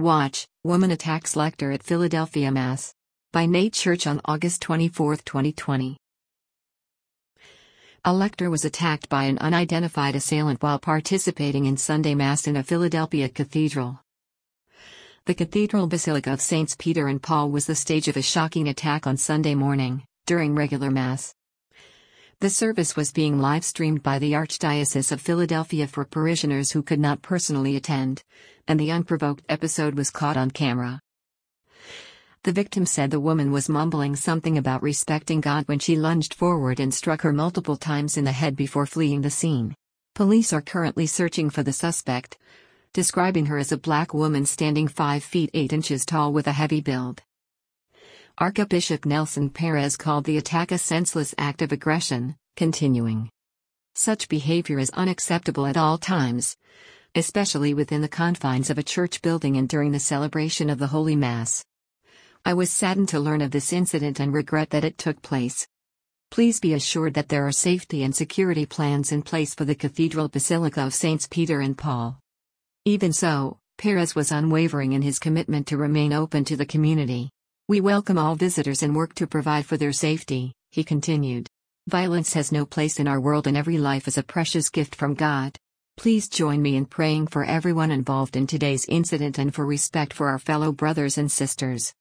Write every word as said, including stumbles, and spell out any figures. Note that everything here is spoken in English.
Watch, Woman Attacks Lector at Philadelphia Mass. By Nate Church on August twenty-fourth, twenty twenty. A lector was attacked by an unidentified assailant while participating in Sunday Mass in a Philadelphia cathedral. The Cathedral Basilica of Saints Peter and Paul was the stage of a shocking attack on Sunday morning, during regular Mass. The service was being live-streamed by the Archdiocese of Philadelphia for parishioners who could not personally attend, and the unprovoked episode was caught on camera. The victim said the woman was mumbling something about respecting God when she lunged forward and struck her multiple times in the head before fleeing the scene. Police are currently searching for the suspect, describing her as a black woman standing five feet eight inches tall with a heavy build. Archbishop Nelson Perez called the attack a senseless act of aggression, continuing, "Such behavior is unacceptable at all times, especially within the confines of a church building and during the celebration of the Holy Mass. I was saddened to learn of this incident and regret that it took place. Please be assured that there are safety and security plans in place for the Cathedral Basilica of Saints Peter and Paul." Even so, Perez was unwavering in his commitment to remain open to the community. "We welcome all visitors and work to provide for their safety," he continued. "Violence has no place in our world and every life is a precious gift from God. Please join me in praying for everyone involved in today's incident and for respect for our fellow brothers and sisters."